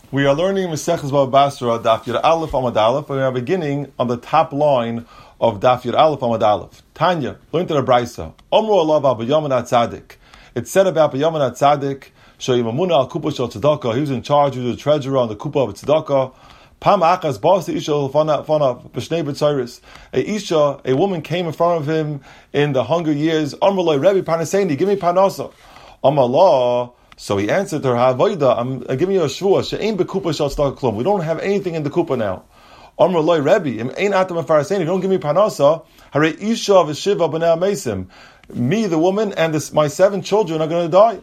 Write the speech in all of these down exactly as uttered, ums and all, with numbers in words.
We are learning Maseches Bava Basra, Daf Yud Aleph Amud Aleph, and we are beginning on the top line of Daf Yud Aleph Amud Aleph. Tanya, learned to the Brisa. Omru Allah B'Abu Yamin HaTzadik. It said about B'Yamin HaTzadik, Sheyimamuna al Kupa Shel Tzedakah. He was in charge, he was the treasurer on the Kupa of Tzedakah. Pam Achas Bas Isha Fana Fana B'Shnei B'Tzairis. A Isha, a woman came in front of him in the hunger years. Omru Loi Rebbe Parnaseini, give me Parnasa. Omru Allah. So he answered to her, Havoida, I'm giving you a shvua, she'ein bekupa shel tzedakah klum. We don't have anything in the kupa now. Amr loy Rebbe, im ein atam afaraseni, don't give me parnasa, hare isha v'shiva b'nei amesim. Me, the woman, and this, my seven children are going to die.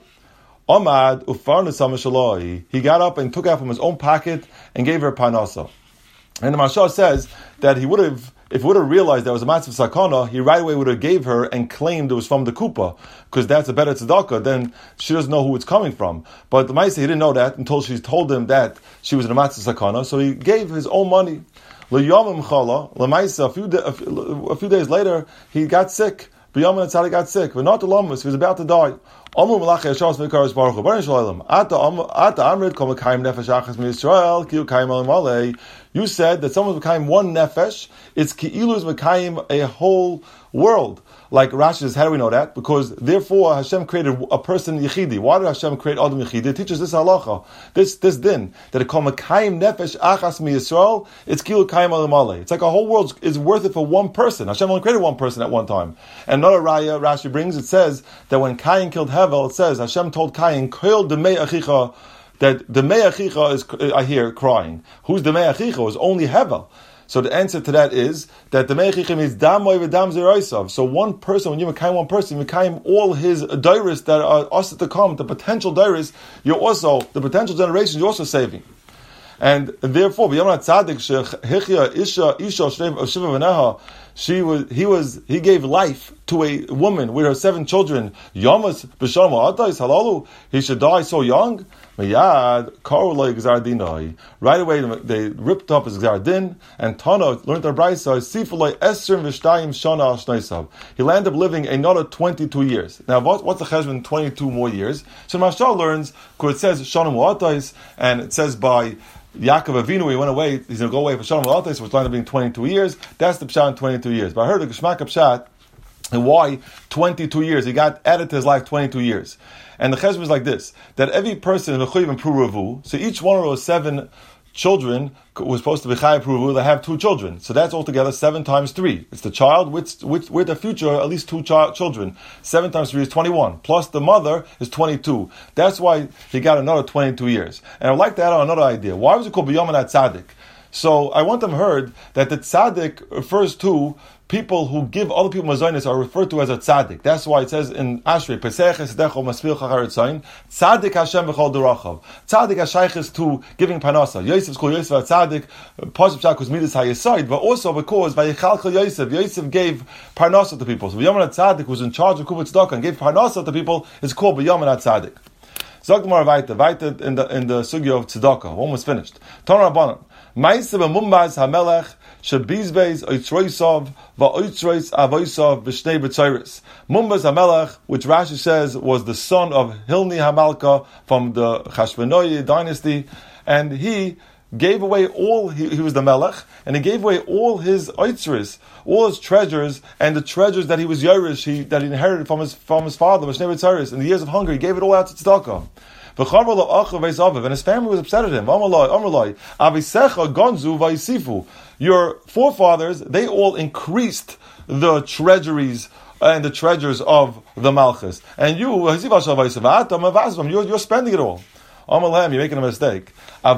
Amad ufarnas hamashaloi. He got up and took out from his own pocket and gave her parnasa. And the Mashal says that he would have, if he would have realized there was a massive sakana, he right away would have gave her and claimed it was from the kupa, because that's a better tzedakah. Then she doesn't know who it's coming from. But the Maisa, he didn't know that until she told him that she was in a massive sakana. So he gave his own money. L'yamim chala, l'maisa. A few a few, a few days later, he got sick. B'yamin HaTzadik got sick. But not the lamas. He was about to die. Amru Malachei Yashas V'Karas Baruch Hu. Baruch Shalom. Ata Ata Amrit Kol Mekayim Nefesh Achas MiYisrael Ki Ukayim Al Malei. You said that someone's Mekayim one nefesh. It's Ki'ilu is Mekayim a whole world. Like Rashi says, how do we know that? Because therefore Hashem created a person Yechidi. Why did Hashem create Adam Yechidi? It teaches this halacha, this this din, that it called Mekayim Nefesh Achas MiYisrael. It's Ki'ilu Kayim Al Malei. It's like a whole world is worth it for one person. Hashem only created one person at one time. And another raya Rashi brings, it says that when Cain killed Hevel, it says Hashem told Cain, "Kol demei achicha," that demei achicha is I hear crying. Who's demei achicha? It was only Hevel. So the answer to that is that demei achicha means damoy v'dam zeraisav. So one person, when you mekayim one person, you mekayim all his dairis that are also to come, the potential dairis. You're also the potential generations. You're also saving. And therefore, B'Yamin HaTzadik shehichya isha isha shiva v'neha. She was, he was, he gave life to a woman with her seven children. Yamas b'shalom ha'atais halalu. He should die so young. Miyad karulay gzardinai. Right away, they ripped up his gzardin. And Tana learned their brayso. Sifulay esrim v'shtayim shana al shneisav. He'll end up living another twenty-two years. Now, what, what's the cheshbon? twenty-two more years. So Mashal learns because it says shana ha'atais, and it says by Yaakov Avinu, he went away, he's going to go away for Shalom Alatais, which ended up being twenty-two years. That's the Pshat in twenty-two years. But I heard the Geshmak Pshat, and why twenty-two years? He got added to his life twenty-two years. And the Cheshbon is like this, that every person, so each one of those seven children was supposed to be Chai Pruvu, they have two children. So that's altogether seven times three. It's the child with, with, with the future, at least two child, children. Seven times three is twenty-one. Plus the mother is twenty-two. That's why he got another twenty-two years. And I'd like to add on another idea. Why was it called B'Yamin HaTzadik? So I want them heard that the tzaddik refers to people who give other people mazonis are referred to as a tzaddik. That's why it says in Ashrei, Pesach Esdecho Maspil Chachar Etzayin, Tzaddik Hashem B'chol Derachav. Tzaddik Hashayich is to giving panasa. Yosef is called Yosef HaTzaddik, Pasuk Pshat was Midas HaYesod, but also because Vayichalchel Yosef, Yosef gave parnasa to people. So B'Yamin HaTzaddik was in charge of Kubat Tzedakah and gave parnasa to people, it's called B'Yamin HaTzaddik. Zog the more Vaita, Vaita in the, in the Sugya of Tzedakah, one was finished. Ton Rabbanan. Ma'aseh b'mumbaz hamelech shebizbeis oitzroisav va'oitzrois avoisav b'shnei b'tzairis. Mumbaz hamelech, which Rashi says was the son of Hilni Hamalka from the Chashmonaei dynasty, and he gave away all, he, he was the melech, and he gave away all his oitzris, all his treasures, and the treasures that he was Yerush, he, that he inherited from his from his father, b'shnei b'tzairis. In the years of hunger, he gave it all out to tzedakah. And his family was upset at him. Your forefathers, they all increased the treasuries and the treasures of the Malchus. And you, you're, you're spending it all. You're making a mistake.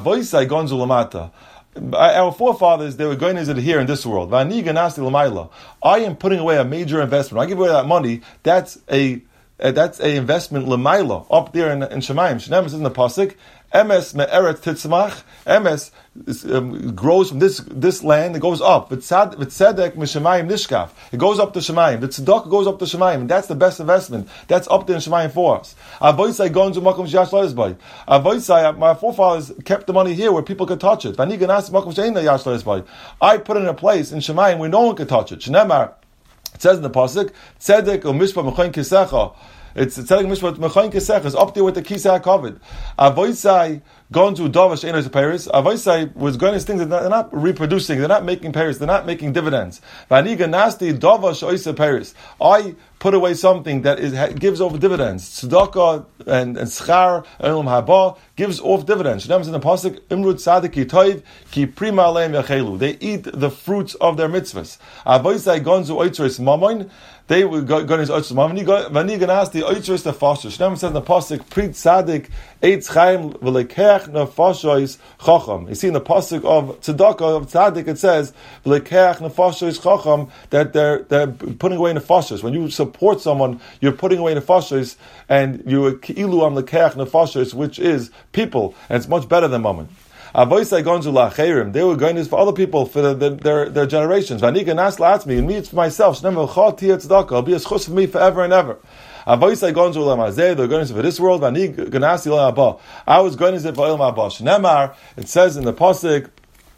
Our forefathers, they were going to here in this world. I am putting away a major investment. I give away that money, that's a Uh, that's a investment l'mayla up there in, in Shemayim. Shneim says in the pasuk, "Emes me'eret titzmach." Emes um, grows from this this land. It goes up. V'tzedek m'Shemayim nishkaf. It goes up to Shemayim. The tzedakah goes up to Shemayim, and that's the best investment. That's up there in Shemayim for us. Avoisai gon zu makom sheyash loisbay. Avoisai, my forefathers kept the money here where people could touch it. V'ani ganas makom she'eina yash loisbay. I put it in a place in Shemayim where no one could touch it. Shneimar. It says in the pasuk, "Tzedek u'mishpa mechoin kisecha." It's telling Mishpat Mechain Kesech is up there with the Kisei HaKavod. Avoisai going to Dovash Enos Paris. Avoisai was going to things that they're not reproducing, they're not making Paris, they're not making dividends. Vaniga Nasti Dovash Oisa Paris. I put away something that is gives off dividends. Tzedakah and, and Schar and Elam Haba gives off dividends. Shneim in the pasuk Imrut Sadik Toiv Ki Prima Aleim Yachelu. They eat the fruits of their mitzvahs. Avoisai Gonzu Oitris Mamoin. They were going to Oitris Mamoin. Vaniga Nasti Oitris the Foster. Shneim says in the pasuk Prit Sadik Eitz Chaim V'Lekech Nefashois Chacham. You see in the pasuk of Tzedakah of Sadik it says V'Lekech Nefashois Chacham that they're they're putting away nefashos. When you support someone, you're putting away nefashos, and you ki'ilu am lekech nefashos, which is people, and it's much better than mammon. Avoisai gonzu la'acheirim. They were going this for other people, for the, the, their their generations. V'aniga nas la'atzmi, and me it's for myself. Shneim elchot tiyat tzedakah. It'll be a schus for me forever and ever. Avoisai gonzu la'mazeh. They're going for this world. V'anig ganasi la'abah. I was going to for ilma abah. Shneimar. It says in the pasuk.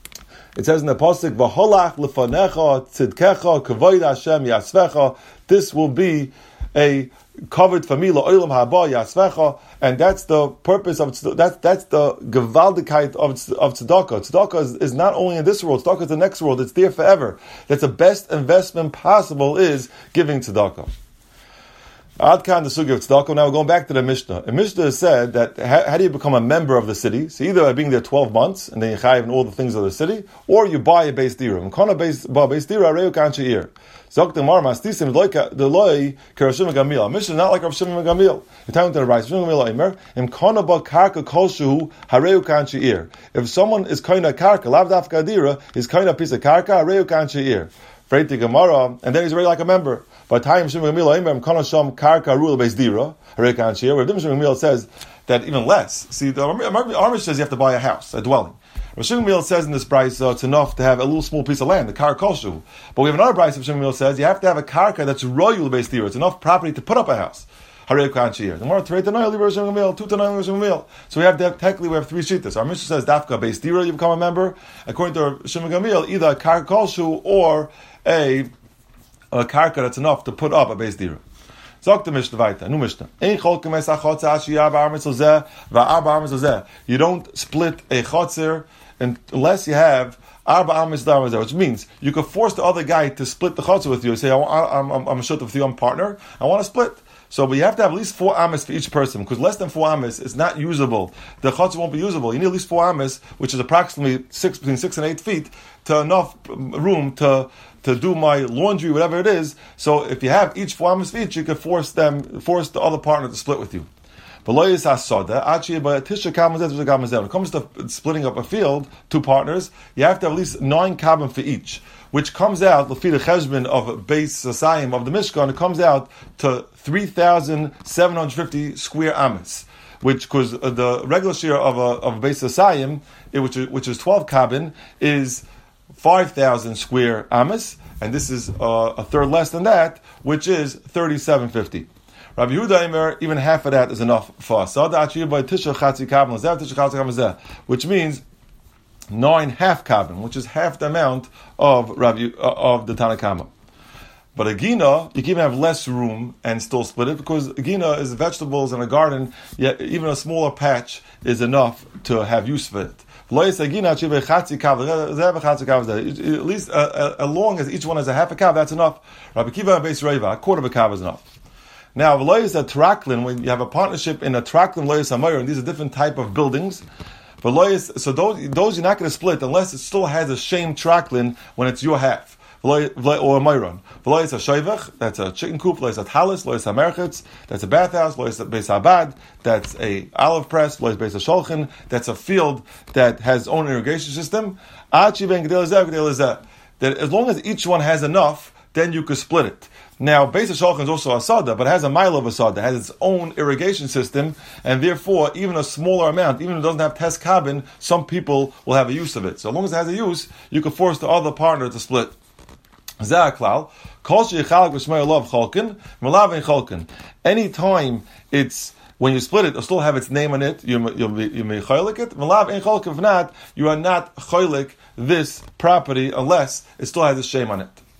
It says in the pasuk, "V'holach lefanecha tzidkecha kavod Hashem yasvecha." This will be a covered for me la'olam haba yasvecha, and that's the purpose of that's that's the gewaldigkeit of of tzedakah. Tzedakah is, is not only in this world; tzedakah is the next world. It's there forever. That's the best investment possible is giving tzedakah. Adkan the sugi of tzedakah. Now we're going back to the Mishnah. The Mishnah said that how, how do you become a member of the city? So either by being there twelve months and then you chayiv in all the things of the city, or you buy a base dira. Mkana base base dira areu kan sheir. Zok the mar mastisim loika the loy kerashim gamil. Mishnah is not like Rav Shimon Gamil. The time to the right. Shimon Gamil Aimer imkana ba karka kolshu hareu kan sheir. If someone is kind of karka, lav dafka dira is kind of piece of karka hareu kan sheir. Freit Gemara, and then he's already like a member. By time Shimon Gamil Aimer imkana sham karka rule base dira hareu kan sheir. Where Shimon Gamil says that even less. See, the Amish says you have to buy a house, a dwelling. Rav Shimon Gamliel says in this price uh, it's enough to have a little small piece of land, the kar kolshu. But we have another price. Rav Shimon Gamliel says you have to have a karka that's royal based here. It's enough property to put up a house. Harei kan sheir. The more three tanoy Rav Shimon Gamliel, two tanoy Rav Shimon Gamliel. So we have to, technically we have three shittas. Our Mishnah says dafka based dira you become a member. According to Rav Shimon Gamliel, either a kar kolshu or a a karka that's enough to put up a base dira. Zok the Mishnah weiter, nu Mishnah. Ein cholkem es achotzer ashiyah ba'armitz lozeh va'ar ba'armitz lozeh. You don't split a chotzer unless you have arba amis dar, which means you could force the other guy to split the chotzer with you. You say, I'm, I'm, I'm a shut with you, I'm a partner, I want to split. So, but you have to have at least four amis for each person, because less than four amis is not usable. The chotzer won't be usable. You need at least four amis, which is approximately six between six and eight feet, to enough room to to do my laundry, whatever it is. So, if you have each four amis for each, you can force them, force the other partner to split with you. When it comes to splitting up a field, two partners, you have to have at least nine kabin for each, which comes out, the cheshbon of base Asayim of the Mishkan, it comes out to three thousand seven hundred fifty square amis, which, because the regular share of a, of a base Asayim, which is, which is twelve kabin, is five thousand square amis, and this is uh, a third less than that, which is thirty-seven fifty. Rabbi Yehuda Eimer, even half of that is enough for us. Which means nine half kabin, which is half the amount of Rabbi, uh, of the Tanakama. But a gina, you can even have less room and still split it, because a gina is vegetables in a garden, yet even a smaller patch is enough to have use for it. At least uh, uh, as long as each one has a half a kav, that's enough. Rabbi Kiva base Reva, a quarter of a kav is enough. Now, v'loyis a traklin, when you have a partnership in a traklin, loyis hamayr, and these are different type of buildings. But loyis, so those, those you're not going to split unless it still has a shame traklin when it's your half. Or a mayron. V'loyis a shoivach, that's a chicken coop. Loyis a talis, loyis a merchetz, that's a bathhouse. Loyis a beis abad, that's a olive press. Loyis beis a shulchan, that's a field that has its own irrigation system. That as long as each one has enough, then you could split it. Now, Beis HaShulchan is also a sada, but it has a mile of a sada, has its own irrigation system, and therefore, even a smaller amount, even if it doesn't have test cabin, some people will have a use of it. So as long as it has a use, you can force the other partner to split. Any time it's, when you split it, it'll still have its name on it, you, you'll be, you may chaylik it. If not, you are not chaylik this property unless it still has its shame on it.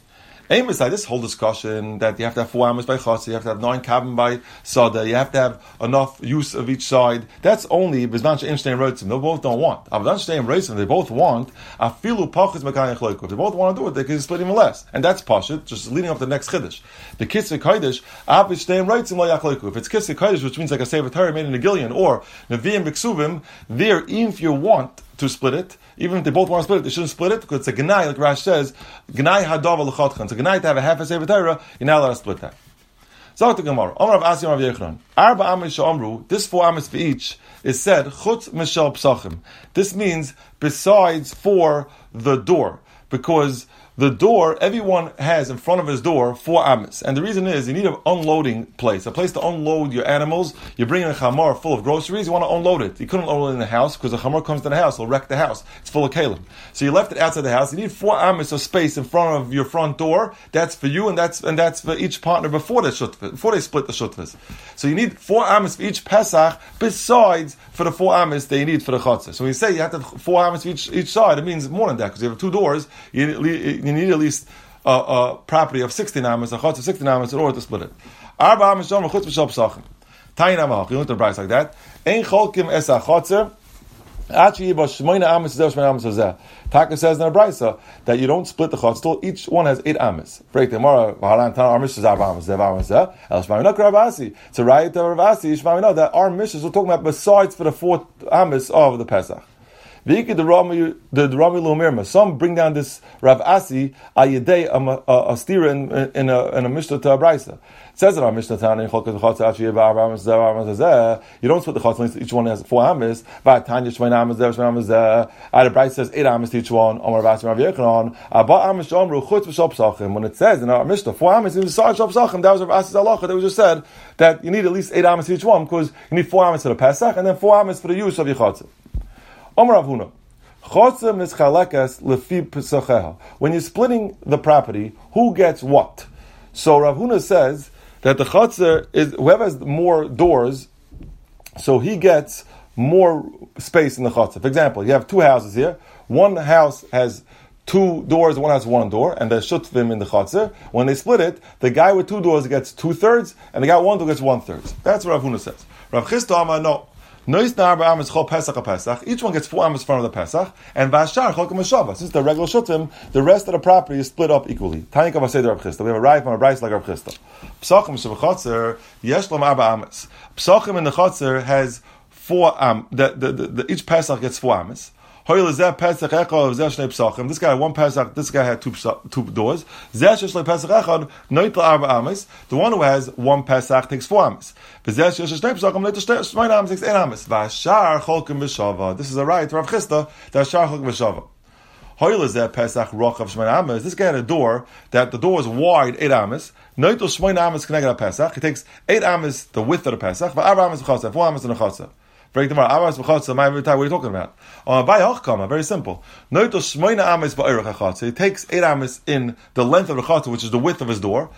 Amos, this whole discussion that you have to have four amas by chotzer, you have to have nine kabin by sada, you have to have enough use of each side. That's only bizman she'im shtein roitzim. They both don't want. Avdan shtein roitzim, they both want. Afilu pachas mekayach loiko. If they both want to do it, they can split even less, and that's pashut. Just leading up to the next chiddush. The kitzvah kodesh, av shtein roitzim lo yachloiku. If it's kitzvah kodesh, which means like a sefer Torah made in a gillion, or neviim b'ksuvim, there, even if you want to split it, even if they both want to split it, they shouldn't split it, because it's a gnai, like Rash says, gnai hadav l'chotchan. It's a gnai to have a half a sefer Torah, you're not allowed to split that. So the Gemara, Amar of Asi Amar Yechron, Arba Amis Sha'amru, this four amis for each is said, Chutz Mishal Psachim. This means besides for the door, because the door, everyone has in front of his door four amis. And the reason is, you need an unloading place, a place to unload your animals. You bring in a chamar full of groceries, you want to unload it. You couldn't unload it in the house, because the chamar comes to the house, it'll wreck the house. It's full of kalim. So you left it outside the house. You need four amis of space in front of your front door. That's for you, and that's and that's for each partner before they shutfas, before they split the shutfas. So you need four amis for each Pesach, besides for the four amis they need for the chatzah. So when you say you have to have four amis for each, each side, it means more than that, because you have two doors, you, you need at least a uh, uh, property of sixteen amas, a chutz of sixteen amas in order to split it. Arba amas shom chutz b'shal psachim. Tayin amach. You learn the price like that. Ein cholkim es hachotzer. Actually, but shmoina amas zeh shmoina amas zeh. Taka says in the brisa that you don't split the chutz till each one has eight amas. Break the Gemara. V'halan tan our mishnah arba amas zeh amas zeh. El shmoina kravasi. To write the ravasi shmoina that our mishnahs we're talking about besides for the four amas of the Pesach. The Rami Lumirma. Some bring down this Rav Asi ayidei a stira in in a in a Mishnah to a Brisa. It says in our Mishnah Tana in Cholkas Chotzer actually you don't split the Chotzer. Each one has four amas. V'atanya shmein amas there shmein amas there. The Brisa says eight amas to each one. Amar Rav Asi Rav Yechanan. Abba amas shomru chutz v'shal psachim. When it says in our Mishnah four amas in the side shal psachim, that was Rav Asi's halacha that we just said that you need at least eight amas to each one, because you need four amas for the Pesach and then four amas for the use of your Chotzer. When you're splitting the property, who gets what? So Rav Huna says that the chotzer is whoever has more doors, so he gets more space in the chotzer. For example, you have two houses here. One house has two doors, one has one door, and there's shutvim in the chotzer. When they split it, the guy with two doors gets two thirds, and the guy with one door gets one third. That's what Rav Huna says. Rav Chisda Amar no. Each one gets four amas in front of the Pesach, and Vashar Cholkim Meshava. Since the regular shutim, the rest of the property is split up equally. Tanik of Aseder Rav Chisda. We have a right from a Bryce like Rav Chisda. Psachim Shavachotzer Yeshlam Arba Amas. Psachim in the Chotzer has four am. The, the, the, the, each Pesach gets four amas. This guy had one Pesach, this guy had two, two doors. The one who has one Pesach takes four amas. This is a right, Rav Chisda, that Shar Cholkim B'Shava. This guy had a door, that the door is wide, eight amas. He takes eight amas the width of the Pesach, four amas in the Chotzer. Break them out. What are you talking about? Uh, very simple. He takes eight amas in the length of the chotzer, which is the width of his door.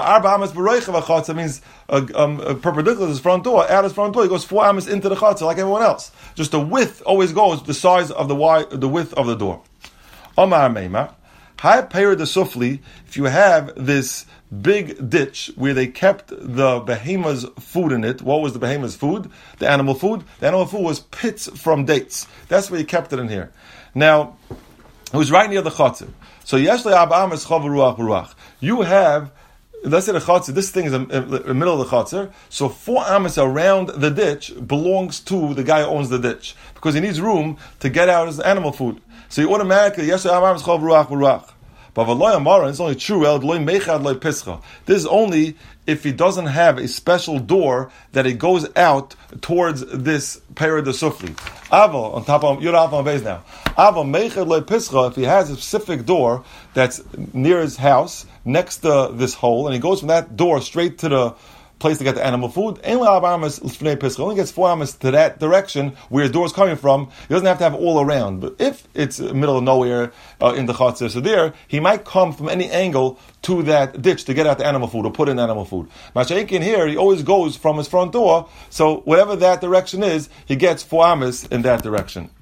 Means uh, um, uh, perpendicular to his front door. Out his front door, he goes four amas into the chotzer like everyone else. Just the width always goes the size of the wide, the width of the door. Omar Meima. High payer the sufli. If you have this big ditch where they kept the behemoth's food in it. What was the behemoth's food? The animal food. The animal food was pits from dates. That's where you kept it in here. Now, it was right near the chotzer. So yeshle ab amas chav ruach ruach. You have, let's say the chotzer, this thing is in the middle of the chotzer, so four amas around the ditch belongs to the guy who owns the ditch, because he needs room to get out his animal food. So you automatically, yeshle ab amas chav ruach ruach. But it's only true. This is only if he doesn't have a special door that it goes out towards this Perah de Sufli. Aval, on top of, you're off on base now. Aval mechad loy pischa, if he has a specific door that's near his house, next to this hole, and he goes from that door straight to the place to get the animal food, only gets four amas to that direction where his door is coming from. He doesn't have to have it all around. But if it's middle of nowhere uh, in the chotzer, so there, he might come from any angle to that ditch to get out the animal food or put in animal food. Masha'ik here, he always goes from his front door, so whatever that direction is, he gets four amas in that direction.